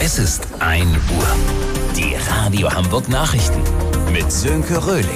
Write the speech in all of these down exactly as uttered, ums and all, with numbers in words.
Es ist ein Uhr. Die Radio Hamburg Nachrichten mit Sönke Röhling.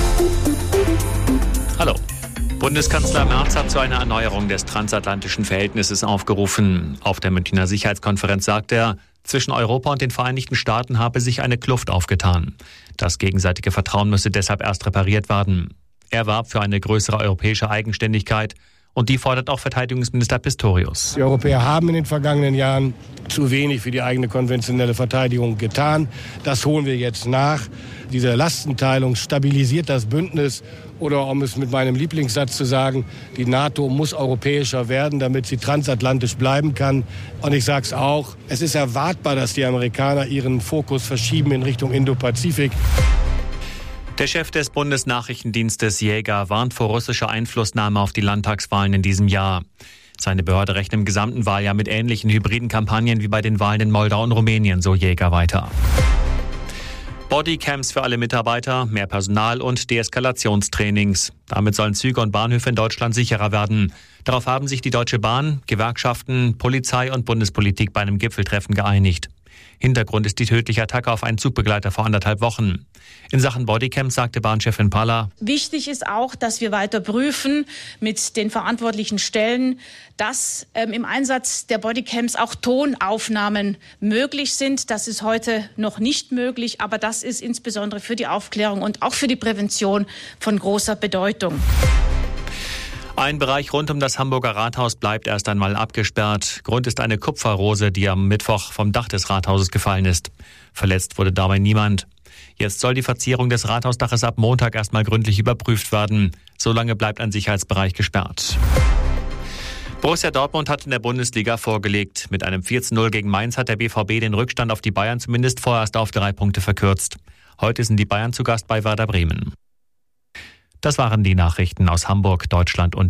Hallo. Bundeskanzler Merz hat zu einer Erneuerung des transatlantischen Verhältnisses aufgerufen. Auf der Münchner Sicherheitskonferenz sagt er, zwischen Europa und den Vereinigten Staaten habe sich eine Kluft aufgetan. Das gegenseitige Vertrauen müsse deshalb erst repariert werden. Er warb für eine größere europäische Eigenständigkeit und die fordert auch Verteidigungsminister Pistorius. Die Europäer haben in den vergangenen Jahren zu wenig für die eigene konventionelle Verteidigung getan. Das holen wir jetzt nach. Diese Lastenteilung stabilisiert das Bündnis. Oder um es mit meinem Lieblingssatz zu sagen, die NATO muss europäischer werden, damit sie transatlantisch bleiben kann. Und ich sage es auch, es ist erwartbar, dass die Amerikaner ihren Fokus verschieben in Richtung Indo-Pazifik. Der Chef des Bundesnachrichtendienstes Jäger warnt vor russischer Einflussnahme auf die Landtagswahlen in diesem Jahr. Seine Behörde rechnet im gesamten Wahljahr mit ähnlichen hybriden Kampagnen wie bei den Wahlen in Moldau und Rumänien, so Jäger weiter. Bodycams für alle Mitarbeiter, mehr Personal und Deeskalationstrainings. Damit sollen Züge und Bahnhöfe in Deutschland sicherer werden. Darauf haben sich die Deutsche Bahn, Gewerkschaften, Polizei und Bundespolitik bei einem Gipfeltreffen geeinigt. Hintergrund ist die tödliche Attacke auf einen Zugbegleiter vor anderthalb Wochen. In Sachen Bodycams sagte Bahnchefin Paller: Wichtig ist auch, dass wir weiter prüfen mit den verantwortlichen Stellen, dass ähm, im Einsatz der Bodycams auch Tonaufnahmen möglich sind. Das ist heute noch nicht möglich, aber das ist insbesondere für die Aufklärung und auch für die Prävention von großer Bedeutung. Ein Bereich rund um das Hamburger Rathaus bleibt erst einmal abgesperrt. Grund ist eine Kupferrose, die am Mittwoch vom Dach des Rathauses gefallen ist. Verletzt wurde dabei niemand. Jetzt soll die Verzierung des Rathausdaches ab Montag erstmal gründlich überprüft werden. Solange bleibt ein Sicherheitsbereich gesperrt. Borussia Dortmund hat in der Bundesliga vorgelegt. Mit einem vier zu null gegen Mainz hat der B V B den Rückstand auf die Bayern zumindest vorerst auf drei Punkte verkürzt. Heute sind die Bayern zu Gast bei Werder Bremen. Das waren die Nachrichten aus Hamburg, Deutschland und